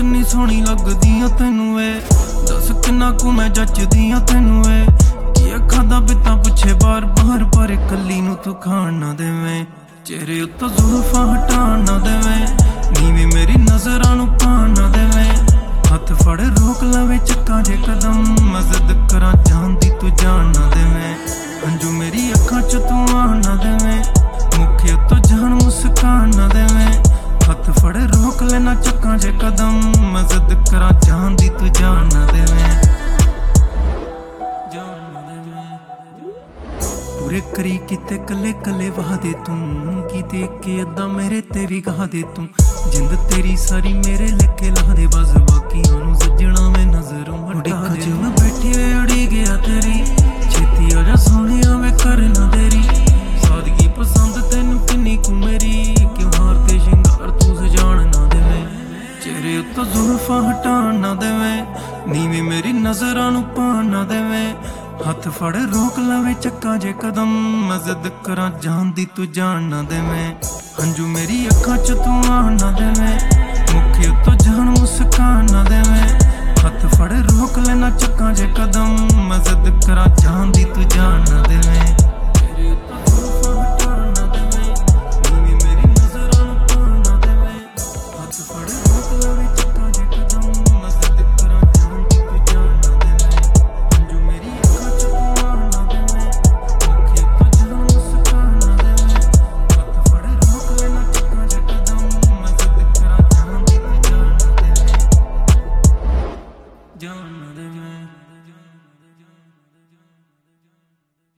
किन्नी सोहनी लगदी आ तैनू वे, दस किन्ना कु मैं जचदी आ तैनू वे। ये खादा पिता पुछे बार बार पर कली नू तू खाण ना देवें, चेहरे उत्तों जुल्फां हटा ना देवें, नीवी मेरी नजरां नू पाण ना देवें। हथ फड़ रोक लवे चक्का जे कदम, मैं जिद करां जान दी तू जान ना देवें, हंजू मेरी अखां च तू आण ना देवें, मुखे तो जान मुस्कान ना देवें। हथ फड़ रोक लेना चक्का जे कदम, मैं जिद करां जान दी तू जान ना देवें, जान ना देवें। पूरे करी किते कले कले वादे तू, की देख के अदा मेरे ते भी गा दे तू। जिंद तेरी सारी मेरे लेके ला दे, बस बाकियां नू सजना मैं नजरों हटा दे। मैं बैठी अड़ी गया तेरी, छेती आजा सोहणिया मैं कर ना देरी। सादगी पसंद तैनू किन्नी कु मेरी, क्यों हारते शिंगार तू सजान ना देवें, चेहरे उत्तों जुल्फां हटान ना देवें, नीवी मेरी नजरां नू पाण ना देवें। हथ फड़ रोक लवे चक्का जे कदम, मैं जिद करां जान दी तू जान ना देवें, हंजू मेरी अखां च तू आण ना देवें, मुखे उत्तों जान मुस्कान ना देवें। हथ फड़ रोक लेना चक्का जे कदम, मैं जिद करां जान दी तू जान ना देवें, तेरे उत्तों जुल्फां हटान ना देवें, नीवी मेरी नजरां नू पाण ना देवें। हथ फड़ रोक लवे चक्का जे कदम, मैं जिद करां जान दी तू जान ना देवें, हंजू मेरी अखां च तू आण ना देवें, मुखे उत्तों जान मुस्कान ना देवें। हथ फड़ रोक लेना चक्का जे कदम, मैं जिद करां जान दी तू जान ना देवें, जान ना देवें।